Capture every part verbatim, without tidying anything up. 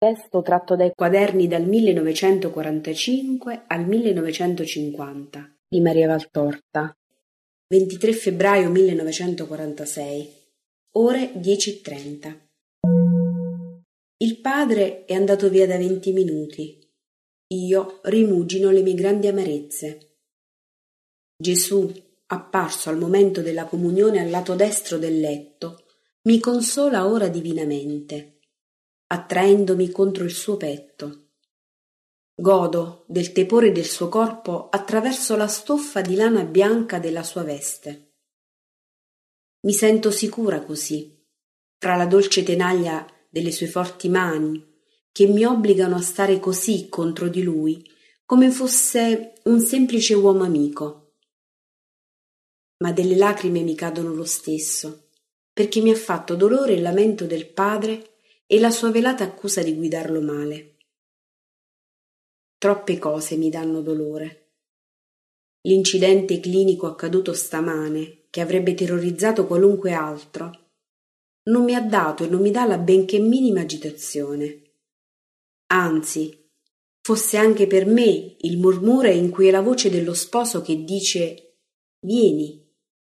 Testo tratto dai quaderni dal millenovecentoquarantacinque al millenovecentocinquanta di Maria Valtorta. ventitré febbraio millenovecentoquarantasei, ore dieci e trenta. Il padre è andato via da venti minuti. Io rimugino le mie grandi amarezze. Gesù, apparso al momento della comunione al lato destro del letto, mi consola ora divinamente, attraendomi contro il suo petto. Godo del tepore del suo corpo attraverso la stoffa di lana bianca della sua veste. Mi sento sicura così, fra la dolce tenaglia delle sue forti mani, che mi obbligano a stare così contro di lui, come fosse un semplice uomo amico. Ma delle lacrime mi cadono lo stesso, perché mi ha fatto dolore il lamento del padre e la sua velata accusa di guidarlo male. Troppe cose mi danno dolore. L'incidente clinico accaduto stamane, che avrebbe terrorizzato qualunque altro, non mi ha dato e non mi dà la benché minima agitazione. Anzi, fosse anche per me il murmure in cui è la voce dello sposo che dice «Vieni».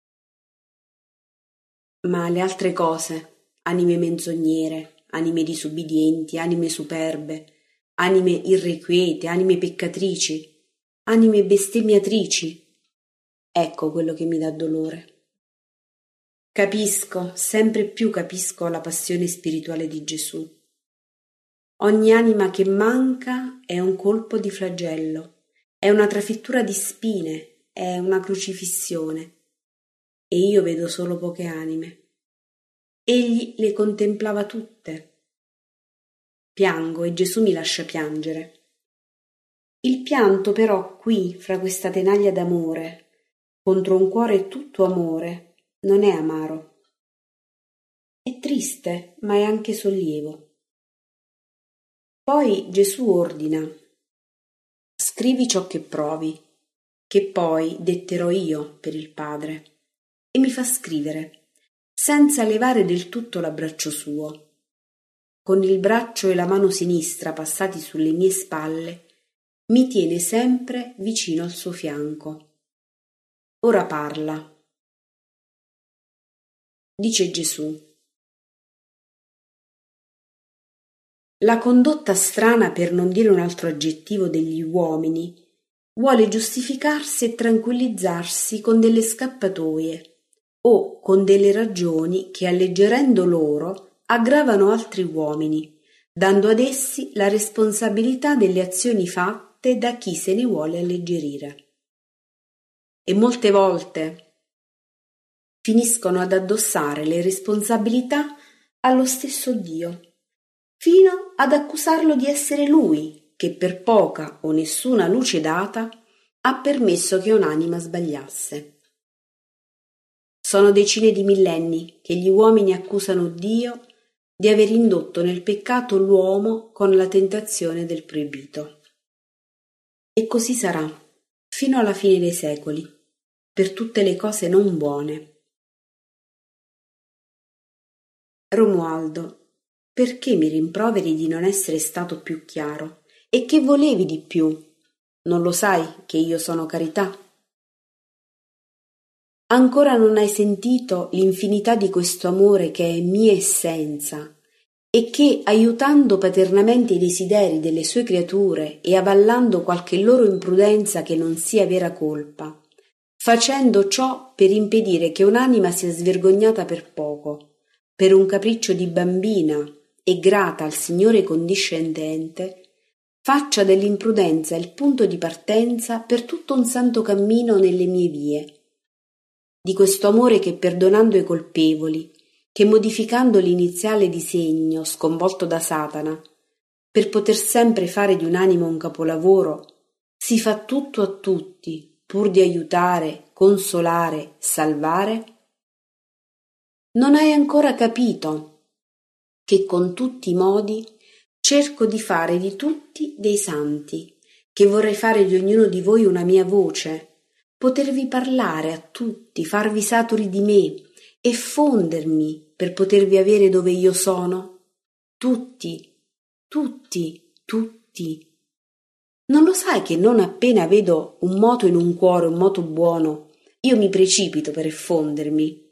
Ma le altre cose, anime menzognere, anime disubbidienti, anime superbe, anime irrequiete, anime peccatrici, anime bestemmiatrici, ecco quello che mi dà dolore. Capisco, sempre più capisco la passione spirituale di Gesù. Ogni anima che manca è un colpo di flagello, è una trafittura di spine, è una crucifissione. E io vedo solo poche anime. Egli le contemplava tutte. Piango e Gesù mi lascia piangere. Il pianto però qui, fra questa tenaglia d'amore, contro un cuore tutto amore, non è amaro. È triste, ma è anche sollievo. Poi Gesù ordina: scrivi ciò che provi, che poi detterò io per il Padre, e mi fa scrivere, senza levare del tutto l'abbraccio suo. Con il braccio e la mano sinistra passati sulle mie spalle, mi tiene sempre vicino al suo fianco. Ora parla. Dice Gesù: la condotta strana, per non dire un altro aggettivo, degli uomini vuole giustificarsi e tranquillizzarsi con delle scappatoie o con delle ragioni che, alleggerendo loro, aggravano altri uomini, dando ad essi la responsabilità delle azioni fatte da chi se ne vuole alleggerire. E molte volte finiscono ad addossare le responsabilità allo stesso Dio, fino ad accusarlo di essere Lui che, per poca o nessuna luce data, ha permesso che un'anima sbagliasse. Sono decine di millenni che gli uomini accusano Dio di aver indotto nel peccato l'uomo con la tentazione del proibito. E così sarà, fino alla fine dei secoli, per tutte le cose non buone. Romualdo, perché mi rimproveri di non essere stato più chiaro? E che volevi di più? Non lo sai che io sono carità? Ancora non hai sentito l'infinità di questo amore che è mia essenza e che, aiutando paternamente i desideri delle sue creature e avallando qualche loro imprudenza che non sia vera colpa, facendo ciò per impedire che un'anima sia svergognata per poco, per un capriccio di bambina e grata al Signore condiscendente, faccia dell'imprudenza il punto di partenza per tutto un santo cammino nelle mie vie, di questo amore che, perdonando i colpevoli, che modificando l'iniziale disegno sconvolto da Satana, per poter sempre fare di un'anima un capolavoro, si fa tutto a tutti pur di aiutare, consolare, salvare? Non hai ancora capito che con tutti i modi cerco di fare di tutti dei santi, che vorrei fare di ognuno di voi una mia voce, potervi parlare a tutti, farvi saturi di me e fondermi per potervi avere dove io sono? Tutti, tutti, tutti. Non lo sai che non appena vedo un moto in un cuore, un moto buono, io mi precipito per effondermi?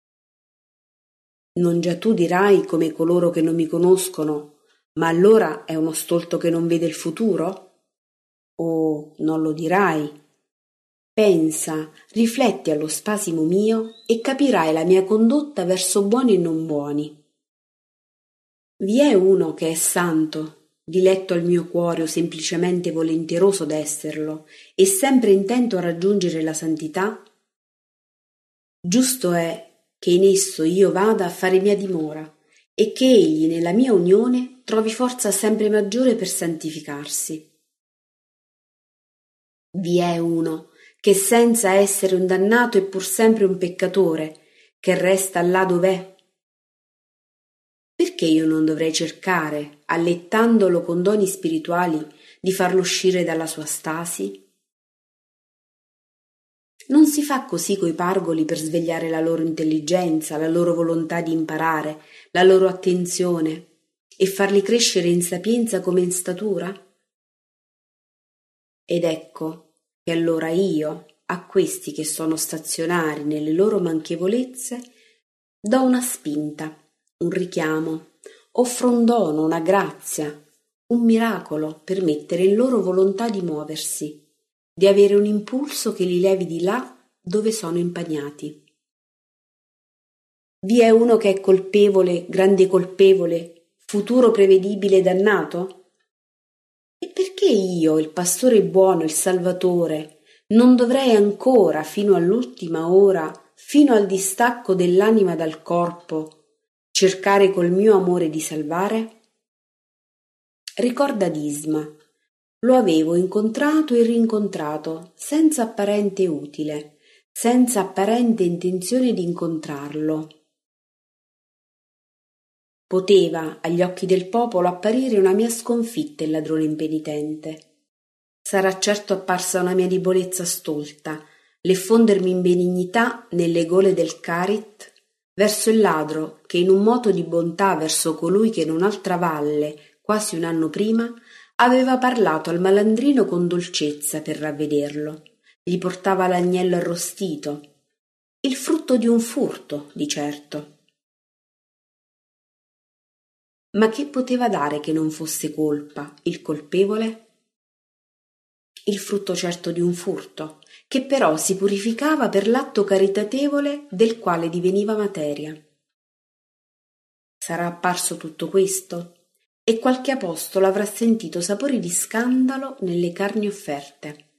Non già tu dirai come coloro che non mi conoscono, ma allora è uno stolto che non vede il futuro? O non lo dirai? Pensa, rifletti allo spasimo mio e capirai la mia condotta verso buoni e non buoni. Vi è uno che è santo, diletto al mio cuore o semplicemente volenteroso d'esserlo, e sempre intento a raggiungere la santità? Giusto è che in esso io vada a fare mia dimora e che egli nella mia unione trovi forza sempre maggiore per santificarsi. Vi è uno che senza essere un dannato è pur sempre un peccatore, che resta là dov'è. Perché io non dovrei cercare, allettandolo con doni spirituali, di farlo uscire dalla sua stasi? Non si fa così coi pargoli per svegliare la loro intelligenza, la loro volontà di imparare, la loro attenzione e farli crescere in sapienza come in statura? Ed ecco che allora io, a questi che sono stazionari nelle loro manchevolezze, do una spinta, un richiamo, offro un dono, una grazia, un miracolo per mettere in loro volontà di muoversi, di avere un impulso che li levi di là dove sono impagnati. Vi è uno che è colpevole, grande colpevole, futuro prevedibile dannato? E perché io, il pastore buono, il Salvatore, non dovrei ancora, fino all'ultima ora, fino al distacco dell'anima dal corpo, cercare col mio amore di salvare? Ricorda Disma. Lo avevo incontrato e rincontrato, senza apparente utile, senza apparente intenzione di incontrarlo. Poteva, agli occhi del popolo, apparire una mia sconfitta il ladrone impenitente. Sarà certo apparsa una mia debolezza stolta, l'effondermi in benignità nelle gole del Carit verso il ladro che in un moto di bontà verso colui che in un'altra valle, quasi un anno prima, aveva parlato al malandrino con dolcezza per ravvederlo. Gli portava l'agnello arrostito, il frutto di un furto, di certo. Ma che poteva dare che non fosse colpa, il colpevole? Il frutto certo di un furto, che però si purificava per l'atto caritatevole del quale diveniva materia. Sarà apparso tutto questo? E qualche apostolo avrà sentito sapori di scandalo nelle carni offerte.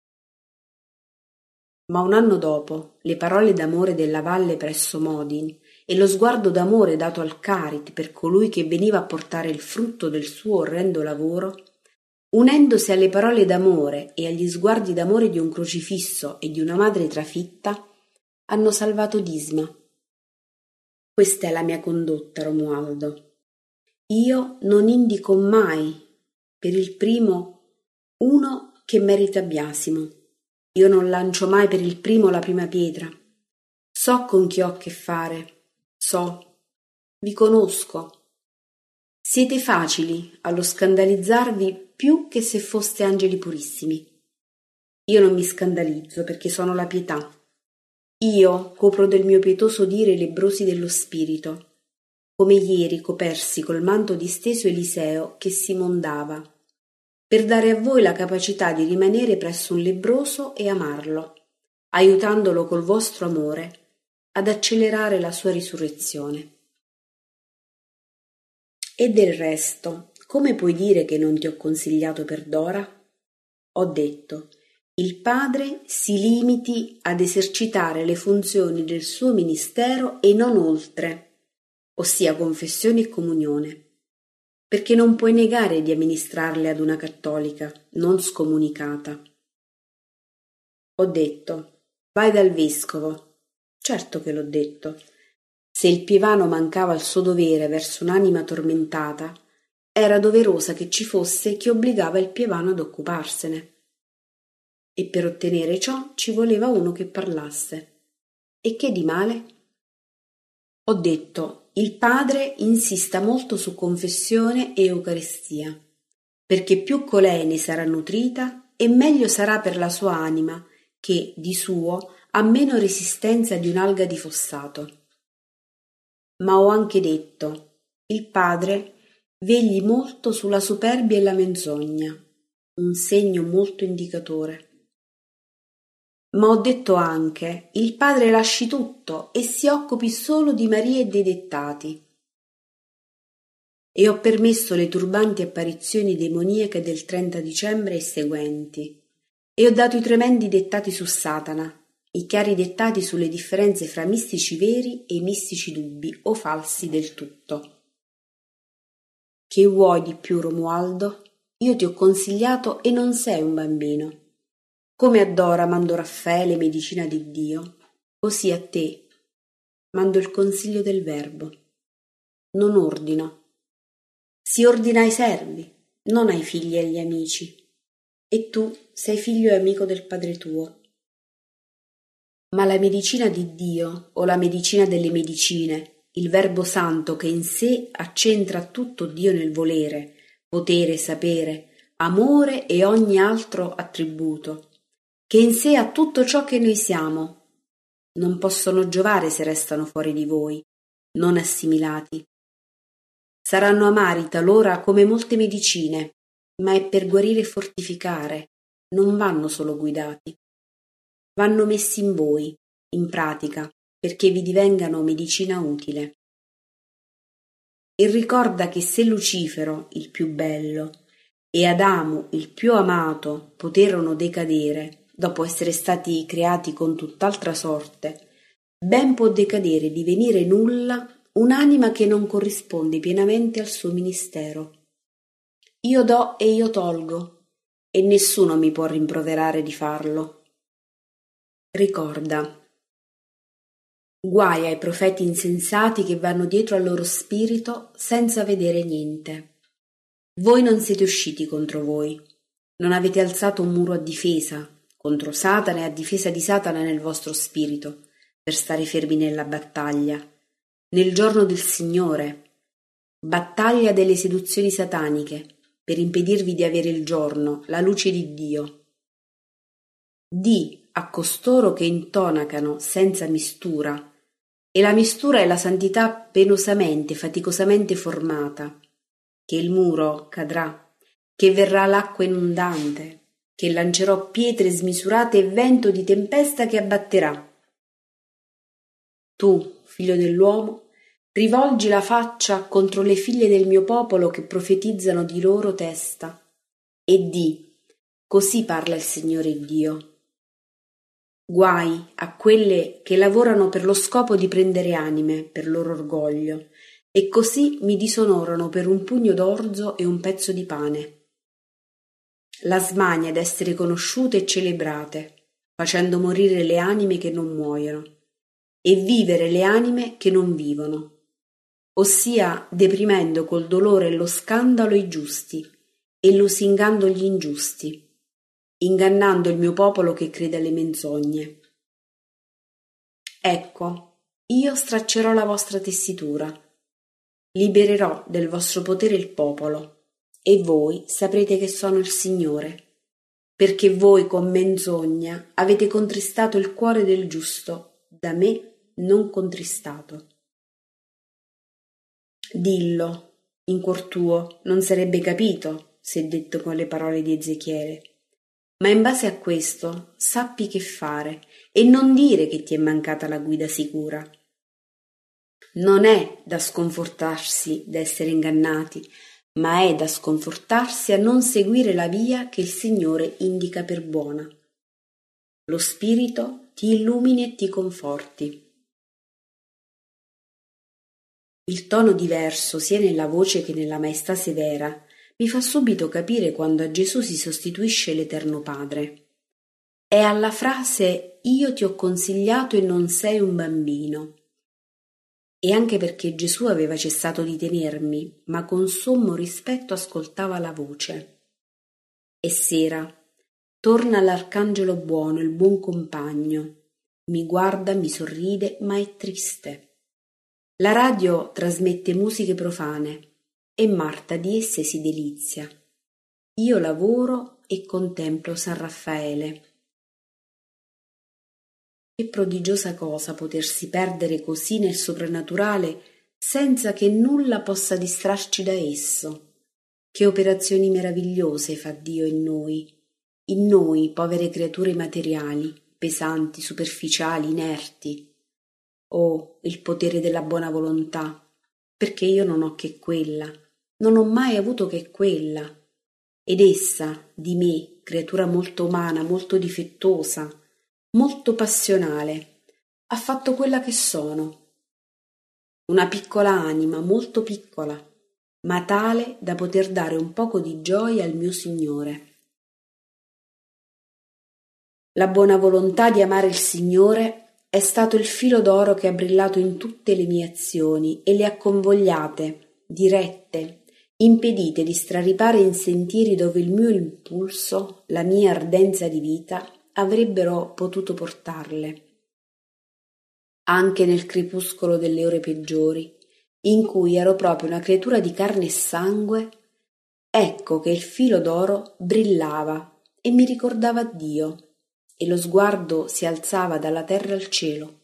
Ma un anno dopo, le parole d'amore della valle presso Modin e lo sguardo d'amore dato al Carit per colui che veniva a portare il frutto del suo orrendo lavoro, unendosi alle parole d'amore e agli sguardi d'amore di un crocifisso e di una madre trafitta, hanno salvato Disma. Questa è la mia condotta, Romualdo. Io non indico mai per il primo uno che merita biasimo. Io non lancio mai per il primo la prima pietra. So con chi ho a che fare. So. Vi conosco. Siete facili allo scandalizzarvi più che se foste angeli purissimi. Io non mi scandalizzo perché sono la pietà. Io copro del mio pietoso dire i lebbrosi dello spirito, come ieri copersi col manto disteso Eliseo che si mondava, per dare a voi la capacità di rimanere presso un lebbroso e amarlo, aiutandolo col vostro amore ad accelerare la sua risurrezione. E del resto, come puoi dire che non ti ho consigliato per Dora? Ho detto, il padre si limiti ad esercitare le funzioni del suo ministero e non oltre, ossia confessione e comunione, perché non puoi negare di amministrarle ad una cattolica non scomunicata. Ho detto, vai dal vescovo. Certo che l'ho detto. Se il pievano mancava al suo dovere verso un'anima tormentata, era doverosa che ci fosse chi obbligava il pievano ad occuparsene. E per ottenere ciò ci voleva uno che parlasse. E che di male? Ho detto, il padre insista molto su confessione e Eucaristia, perché più colei ne sarà nutrita e meglio sarà per la sua anima, che, di suo, ha meno resistenza di un'alga di fossato. Ma ho anche detto, il padre vegli molto sulla superbia e la menzogna, un segno molto indicatore. Ma ho detto anche, il padre lasci tutto e si occupi solo di Maria e dei dettati. E ho permesso le turbanti apparizioni demoniache del trenta dicembre e seguenti, e ho dato i tremendi dettati su Satana, i chiari dettati sulle differenze fra mistici veri e mistici dubbi o falsi del tutto. Che vuoi di più, Romualdo? Io ti ho consigliato e non sei un bambino. Come adora mando Raffaele medicina di Dio, così a te mando il consiglio del Verbo. Non ordino. Si ordina ai servi, non ai figli e agli amici. E tu sei figlio e amico del Padre tuo. Ma la medicina di Dio, o la medicina delle medicine, il Verbo Santo che in sé accentra tutto Dio nel volere, potere, sapere, amore e ogni altro attributo, che in sé ha tutto ciò che noi siamo, non possono giovare se restano fuori di voi, non assimilati. Saranno amari talora come molte medicine, ma è per guarire e fortificare, non vanno solo guidati. Vanno messi in voi, in pratica, perché vi divengano medicina utile. E ricorda che se Lucifero, il più bello, e Adamo, il più amato, poterono decadere, dopo essere stati creati con tutt'altra sorte, ben può decadere e divenire nulla un'anima che non corrisponde pienamente al suo ministero. Io do e io tolgo, e nessuno mi può rimproverare di farlo. Ricorda, guai ai profeti insensati che vanno dietro al loro spirito senza vedere niente. Voi non siete usciti contro voi, non avete alzato un muro a difesa contro Satana e a difesa di Satana nel vostro spirito, per stare fermi nella battaglia, nel giorno del Signore, battaglia delle seduzioni sataniche, per impedirvi di avere il giorno, la luce di Dio. Di a costoro che intonacano senza mistura, e la mistura è la santità penosamente, faticosamente formata, che il muro cadrà, che verrà l'acqua inondante, che lancerò pietre smisurate e vento di tempesta che abbatterà. Tu, figlio dell'uomo, rivolgi la faccia contro le figlie del mio popolo che profetizzano di loro testa, e di, così parla il Signore Dio. Guai a quelle che lavorano per lo scopo di prendere anime per loro orgoglio, e così mi disonorano per un pugno d'orzo e un pezzo di pane. La smania d'essere conosciute e celebrate, facendo morire le anime che non muoiono, e vivere le anime che non vivono, ossia deprimendo col dolore e lo scandalo i giusti, e lusingando gli ingiusti, ingannando il mio popolo che crede alle menzogne. Ecco, io straccerò la vostra tessitura, libererò del vostro potere il popolo, e voi saprete che sono il Signore, perché voi con menzogna avete contristato il cuore del giusto, da me non contristato. Dillo, in cuor tuo, non sarebbe capito se detto con le parole di Ezechiele, ma in base a questo sappi che fare e non dire che ti è mancata la guida sicura. Non è da sconfortarsi d'essere ingannati, ma è da sconfortarsi a non seguire la via che il Signore indica per buona. Lo Spirito ti illumini e ti conforti. Il tono diverso sia nella voce che nella maestà severa mi fa subito capire quando a Gesù si sostituisce l'Eterno Padre. È alla frase «Io ti ho consigliato e non sei un bambino». E anche perché Gesù aveva cessato di tenermi, ma con sommo rispetto ascoltava la voce. È sera, torna l'arcangelo buono, il buon compagno, mi guarda, mi sorride, ma è triste. La radio trasmette musiche profane e Marta di esse si delizia. Io lavoro e contemplo San Raffaele. Che prodigiosa cosa potersi perdere così nel soprannaturale senza che nulla possa distrarci da esso. Che operazioni meravigliose fa Dio in noi, in noi povere creature materiali, pesanti, superficiali, inerti. Oh, il potere della buona volontà, perché io non ho che quella, non ho mai avuto che quella, ed essa, di me, creatura molto umana, molto difettosa, molto passionale, ha fatto quella che sono. Una piccola anima, molto piccola, ma tale da poter dare un poco di gioia al mio Signore. La buona volontà di amare il Signore è stato il filo d'oro che ha brillato in tutte le mie azioni e le ha convogliate, dirette, impedite di straripare in sentieri dove il mio impulso, la mia ardenza di vita avrebbero potuto portarle. Anche nel crepuscolo delle ore peggiori, in cui ero proprio una creatura di carne e sangue, ecco che il filo d'oro brillava e mi ricordava Dio, e lo sguardo si alzava dalla terra al cielo.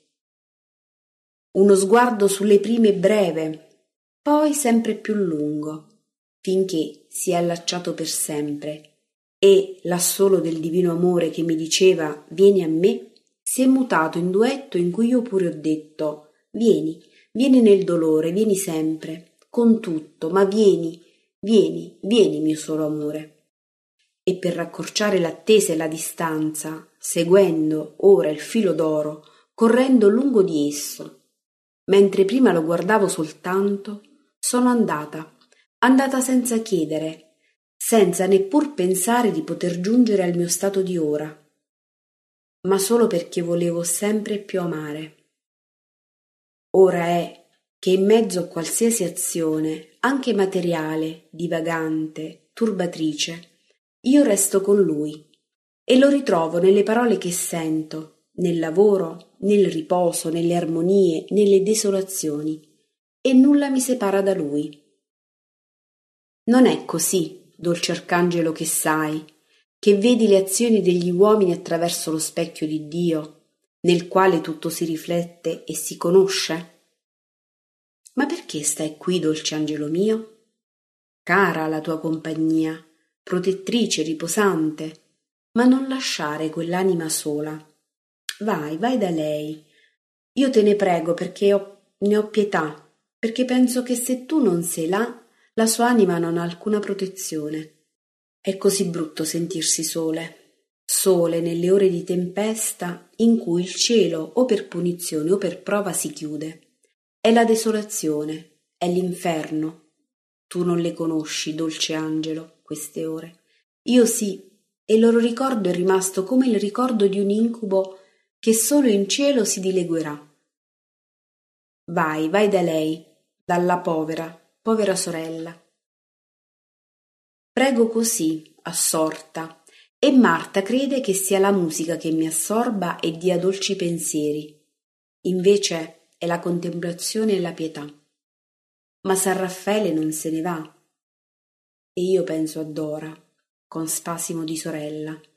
Uno sguardo sulle prime breve, poi sempre più lungo, finché si è allacciato per sempre, e l'assolo del divino amore che mi diceva «Vieni a me», si è mutato in duetto in cui io pure ho detto «Vieni, vieni nel dolore, vieni sempre, con tutto, ma vieni, vieni, vieni mio solo amore». E per raccorciare l'attesa e la distanza, seguendo ora il filo d'oro, correndo lungo di esso, mentre prima lo guardavo soltanto, sono andata, andata senza chiedere, senza neppur pensare di poter giungere al mio stato di ora, ma solo perché volevo sempre più amare. Ora è che in mezzo a qualsiasi azione, anche materiale, divagante, turbatrice, io resto con lui e lo ritrovo nelle parole che sento, nel lavoro, nel riposo, nelle armonie, nelle desolazioni, e nulla mi separa da lui. Non è così, dolce arcangelo che sai, che vedi le azioni degli uomini attraverso lo specchio di Dio, nel quale tutto si riflette e si conosce? Ma perché stai qui, dolce angelo mio? Cara la tua compagnia, protettrice, riposante, ma non lasciare quell'anima sola. Vai, vai da lei. Io te ne prego perché ho, ne ho pietà, perché penso che se tu non sei là, la sua anima non ha alcuna protezione. È così brutto sentirsi sole, sole nelle ore di tempesta in cui il cielo o per punizione o per prova si chiude. È la desolazione, è l'inferno. Tu non le conosci, dolce angelo, queste ore. Io sì, e il loro ricordo è rimasto come il ricordo di un incubo che solo in cielo si dileguerà. Vai, vai da lei, dalla povera, povera sorella. Prego così, assorta, e Marta crede che sia la musica che mi assorba e dia dolci pensieri. Invece è la contemplazione e la pietà. Ma San Raffaele non se ne va, e io penso a Dora, con spasimo di sorella.